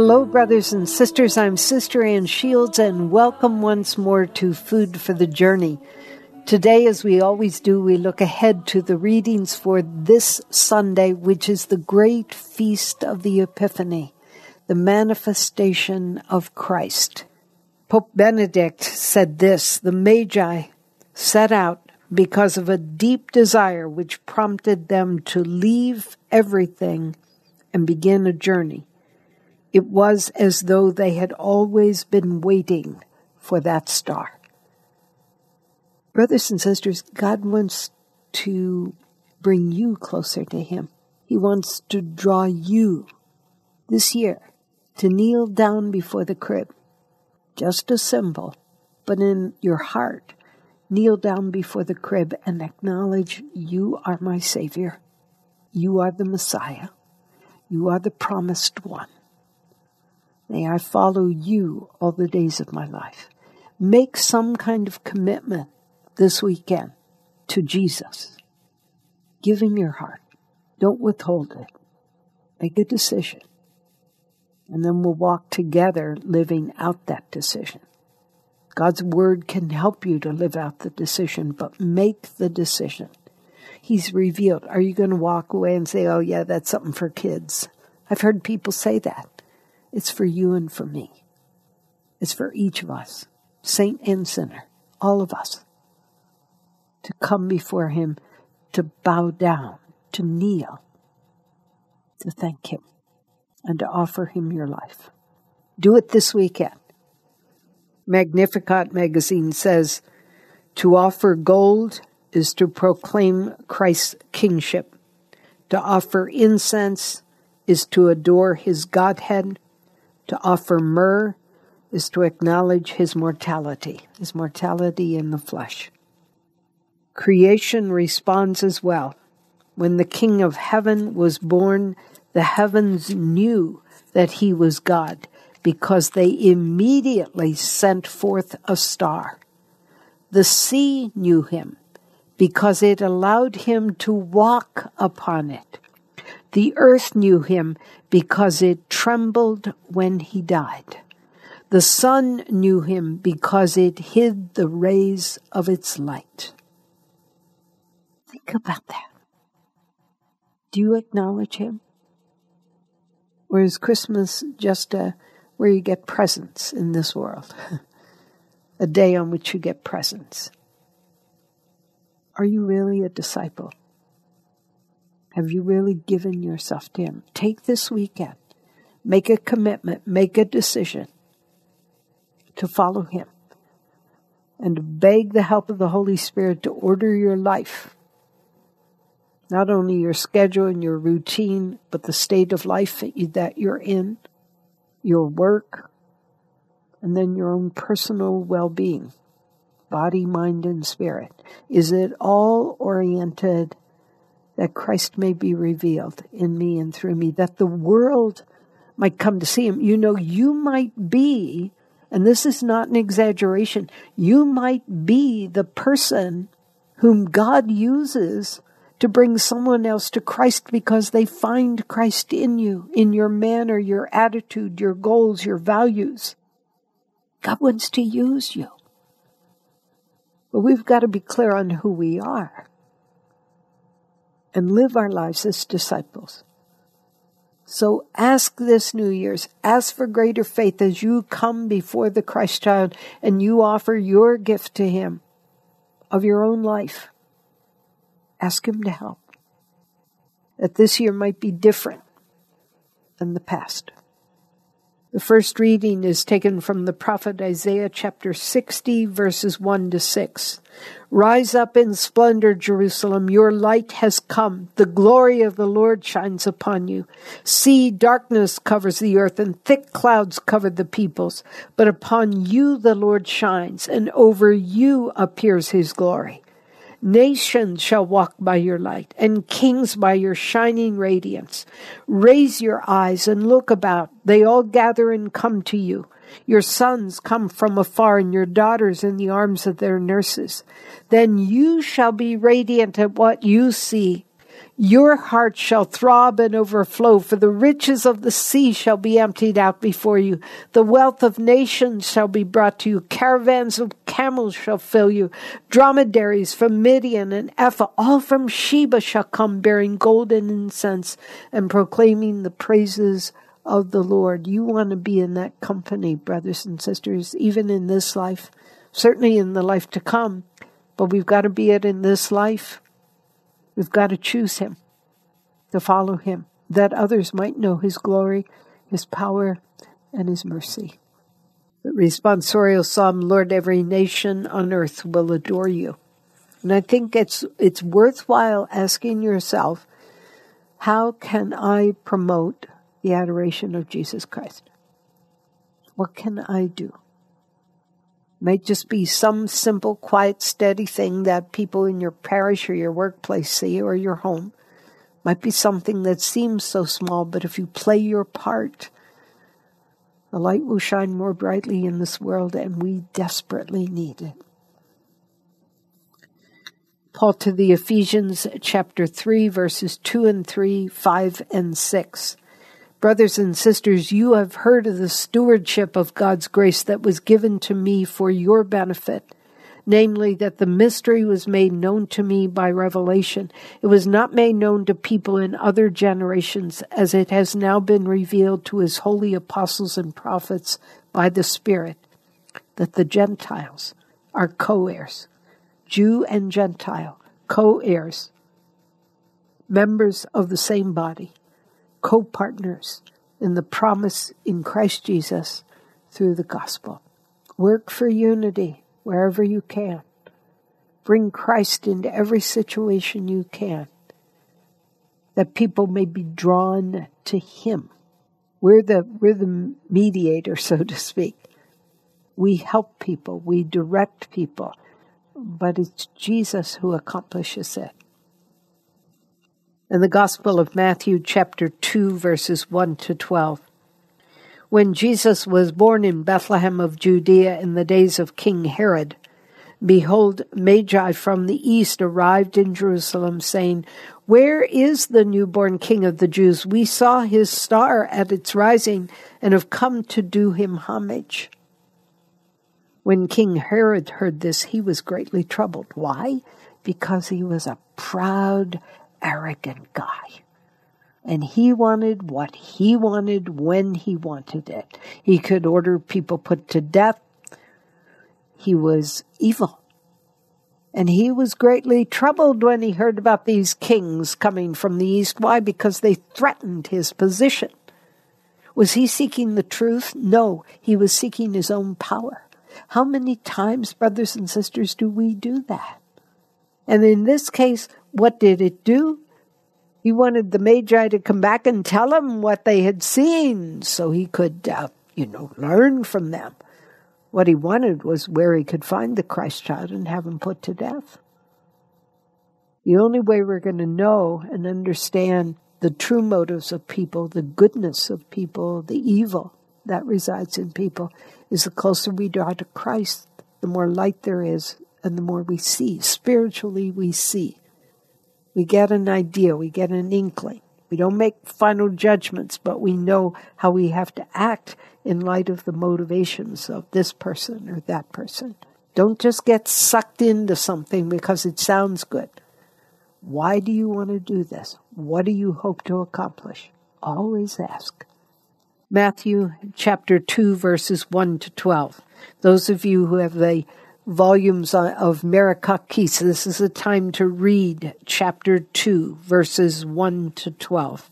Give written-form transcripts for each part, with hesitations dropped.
Hello, brothers and sisters. I'm Sister Ann Shields, and welcome once more to Food for the Journey. Today, as we always do, we look ahead to the readings for this Sunday, which is the great feast of the Epiphany, the manifestation of Christ. Pope Benedict said this: the Magi set out because of a deep desire which prompted them to leave everything and begin a journey. It was as though they had always been waiting for that star. Brothers and sisters, God wants to bring you closer to Him. He wants to draw you this year to kneel down before the crib. Just a symbol, but in your heart, kneel down before the crib and acknowledge, you are my Savior. You are the Messiah. You are the promised one. May I follow you all the days of my life. Make some kind of commitment this weekend to Jesus. Give Him your heart. Don't withhold it. Make a decision. And then we'll walk together living out that decision. God's Word can help you to live out the decision, but make the decision. He's revealed. Are you going to walk away and say, oh yeah, that's something for kids? I've heard people say that. It's for you and for me. It's for each of us, saint and sinner, all of us, to come before Him, to bow down, to kneel, to thank Him, and to offer Him your life. Do it this weekend. Magnificat magazine says, to offer gold is to proclaim Christ's kingship. To offer incense is to adore His Godhead. To offer myrrh is to acknowledge His mortality in the flesh. Creation responds as well. When the King of Heaven was born, the heavens knew that He was God because they immediately sent forth a star. The sea knew Him because it allowed Him to walk upon it. The earth knew Him because it trembled when He died. The sun knew Him because it hid the rays of its light. Think about that. Do you acknowledge Him? Or is Christmas just where you get presents in this world? A day on which you get presents. Are you really a disciple? Have you really given yourself to Him? Take this weekend. Make a commitment. Make a decision to follow Him. And to beg the help of the Holy Spirit to order your life. Not only your schedule and your routine, but the state of life that you're in, your work, and then your own personal well-being, body, mind, and spirit. Is it all oriented that Christ may be revealed in me and through me, that the world might come to see Him? You know, you might be, and this is not an exaggeration, you might be the person whom God uses to bring someone else to Christ because they find Christ in you, in your manner, your attitude, your goals, your values. God wants to use you. But we've got to be clear on who we are and live our lives as disciples. So ask this New Year's, ask for greater faith as you come before the Christ child and you offer your gift to Him of your own life. Ask Him to help. That this year might be different than the past. The first reading is taken from the prophet Isaiah chapter 60, verses 1 to 6. Rise up in splendor, Jerusalem. Your light has come. The glory of the Lord shines upon you. See, darkness covers the earth, and thick clouds cover the peoples. But upon you the Lord shines, and over you appears His glory. Nations shall walk by your light, and kings by your shining radiance. Raise your eyes and look about. They all gather and come to you. Your sons come from afar, and your daughters in the arms of their nurses. Then you shall be radiant at what you see. Your heart shall throb and overflow, for the riches of the sea shall be emptied out before you. The wealth of nations shall be brought to you. Caravans of camels shall fill you. Dromedaries from Midian and Ephah, all from Sheba shall come, bearing gold and incense and proclaiming the praises of the Lord. You want to be in that company, brothers and sisters, even in this life, certainly in the life to come. But we've got to be it in this life. We've got to choose him, to follow him, that others might know his glory, his power, and his mercy. The responsorial psalm, Lord, every nation on earth will adore you. And I think it's worthwhile asking yourself, how can I promote the adoration of Jesus Christ? What can I do? Might just be some simple, quiet, steady thing that people in your parish or your workplace see, or your home. Might be something that seems so small, but if you play your part, the light will shine more brightly in this world, and we desperately need it. Paul to the Ephesians, chapter 3, verses 2 and 3, 5 and 6. Brothers and sisters, you have heard of the stewardship of God's grace that was given to me for your benefit, namely that the mystery was made known to me by revelation. It was not made known to people in other generations, as it has now been revealed to his holy apostles and prophets by the Spirit, that the Gentiles are co-heirs, Jew and Gentile, co-heirs, members of the same body, co-partners in the promise in Christ Jesus through the gospel. Work for unity wherever you can. Bring Christ into every situation you can, that people may be drawn to him. We're the mediator, so to speak. We help people, we direct people, but it's Jesus who accomplishes it. In the Gospel of Matthew, chapter 2, verses 1 to 12. When Jesus was born in Bethlehem of Judea in the days of King Herod, behold, Magi from the east arrived in Jerusalem, saying, Where is the newborn King of the Jews? We saw his star at its rising and have come to do him homage. When King Herod heard this, he was greatly troubled. Why? Because he was a proud, arrogant guy. And he wanted what he wanted when he wanted it. He could order people put to death. He was evil. And he was greatly troubled when he heard about these kings coming from the east. Why? Because they threatened his position. Was he seeking the truth? No, he was seeking his own power. How many times, brothers and sisters, do we do that? And in this case, what did it do? He wanted the Magi to come back and tell him what they had seen so he could, learn from them. What he wanted was where he could find the Christ child and have him put to death. The only way we're going to know and understand the true motives of people, the goodness of people, the evil that resides in people, is the closer we draw to Christ, the more light there is, and the more we see. Spiritually, we see. We get an idea. We get an inkling. We don't make final judgments, but we know how we have to act in light of the motivations of this person or that person. Don't just get sucked into something because it sounds good. Why do you want to do this? What do you hope to accomplish? Always ask. Matthew chapter 2, verses 1 to 12. Those of you who have the volumes of Merakakis, this is a time to read chapter 2, verses 1 to 12.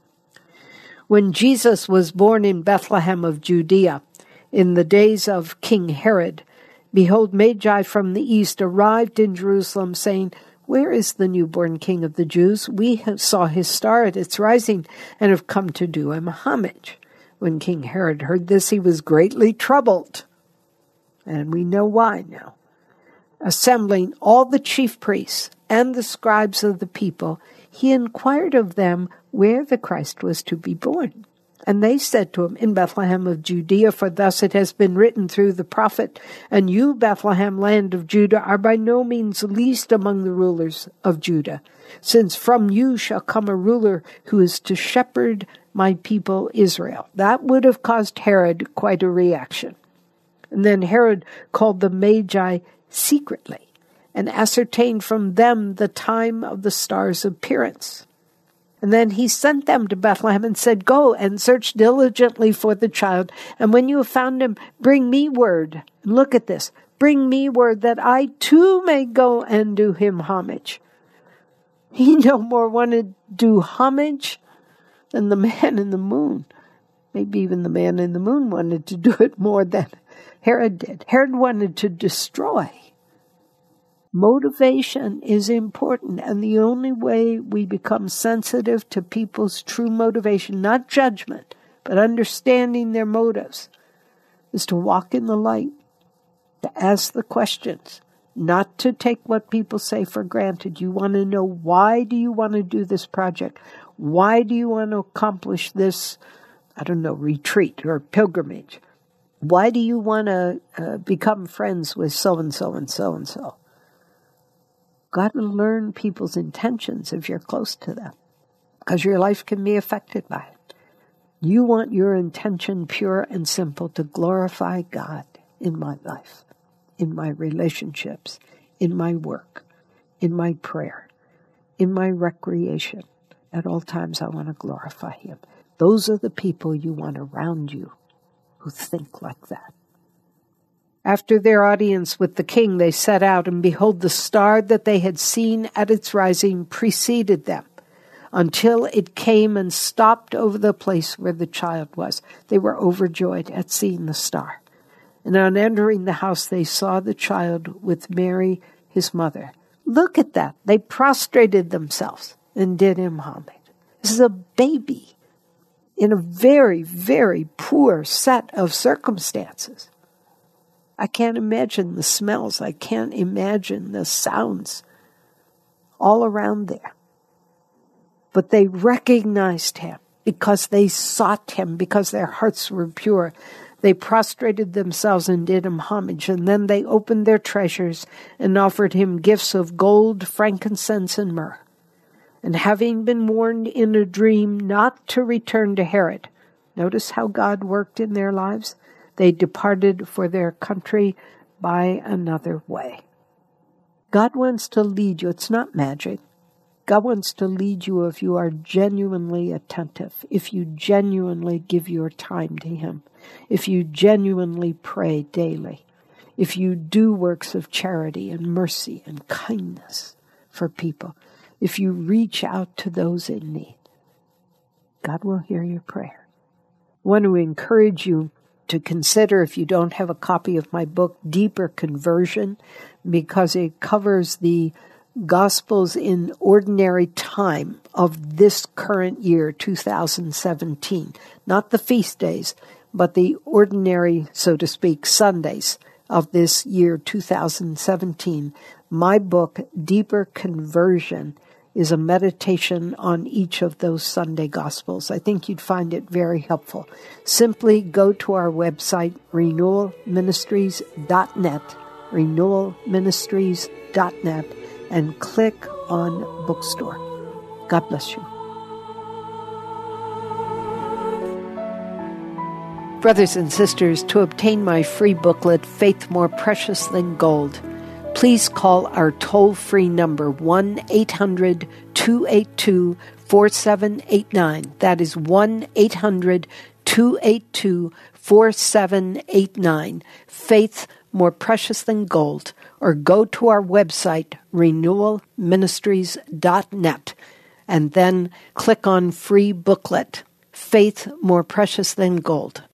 When Jesus was born in Bethlehem of Judea, in the days of King Herod, behold, Magi from the east arrived in Jerusalem, saying, Where is the newborn King of the Jews? We saw his star at its rising and have come to do him homage. When King Herod heard this, he was greatly troubled. And we know why now. Assembling all the chief priests and the scribes of the people, he inquired of them where the Christ was to be born. And they said to him, in Bethlehem of Judea, for thus it has been written through the prophet, and you, Bethlehem, land of Judah, are by no means least among the rulers of Judah, since from you shall come a ruler who is to shepherd my people Israel. That would have caused Herod quite a reaction. And then Herod called the Magi secretly and ascertained from them the time of the star's appearance. And then he sent them to Bethlehem and said, go and search diligently for the child, and when you have found him, bring me word. Look at this. Bring me word that I too may go and do him homage. He no more wanted to do homage than the man in the moon. Maybe even the man in the moon wanted to do it more than Herod did. Herod wanted to destroy. Motivation is important, and the only way we become sensitive to people's true motivation, not judgment, but understanding their motives, is to walk in the light, to ask the questions, not to take what people say for granted. You want to know, why do you want to do this project? Why do you want to accomplish this, retreat or pilgrimage? Why do you want to become friends with so-and-so and so-and-so? Got to learn people's intentions if you're close to them, because your life can be affected by it. You want your intention pure and simple to glorify God in my life, in my relationships, in my work, in my prayer, in my recreation. At all times I want to glorify Him. Those are the people you want around you who think like that. After their audience with the king, they set out, and behold, the star that they had seen at its rising preceded them, until it came and stopped over the place where the child was. They were overjoyed at seeing the star. And on entering the house, they saw the child with Mary, his mother. Look at that. They prostrated themselves and did him homage. This is a baby in a very, very poor set of circumstances. I can't imagine the smells. I can't imagine the sounds all around there. But they recognized him because they sought him, because their hearts were pure. They prostrated themselves and did him homage. And then they opened their treasures and offered him gifts of gold, frankincense, and myrrh. And having been warned in a dream not to return to Herod, notice how God worked in their lives? They departed for their country by another way. God wants to lead you. It's not magic. God wants to lead you if you are genuinely attentive, if you genuinely give your time to Him, if you genuinely pray daily, if you do works of charity and mercy and kindness for people, if you reach out to those in need. God will hear your prayer. I want to encourage you to consider, if you don't have a copy of my book, Deeper Conversion, because it covers the Gospels in ordinary time of this current year, 2017. Not the feast days, but the ordinary, so to speak, Sundays of this year, 2017. My book, Deeper Conversion, is a meditation on each of those Sunday Gospels. I think you'd find it very helpful. Simply go to our website, renewalministries.net, renewalministries.net, and click on Bookstore. God bless you. Brothers and sisters, to obtain my free booklet, Faith More Precious Than Gold, please call our toll-free number, 1-800-282-4789. That is 1-800-282-4789. Faith More Precious Than Gold. Or go to our website, renewalministries.net, and then click on free booklet, Faith More Precious Than Gold.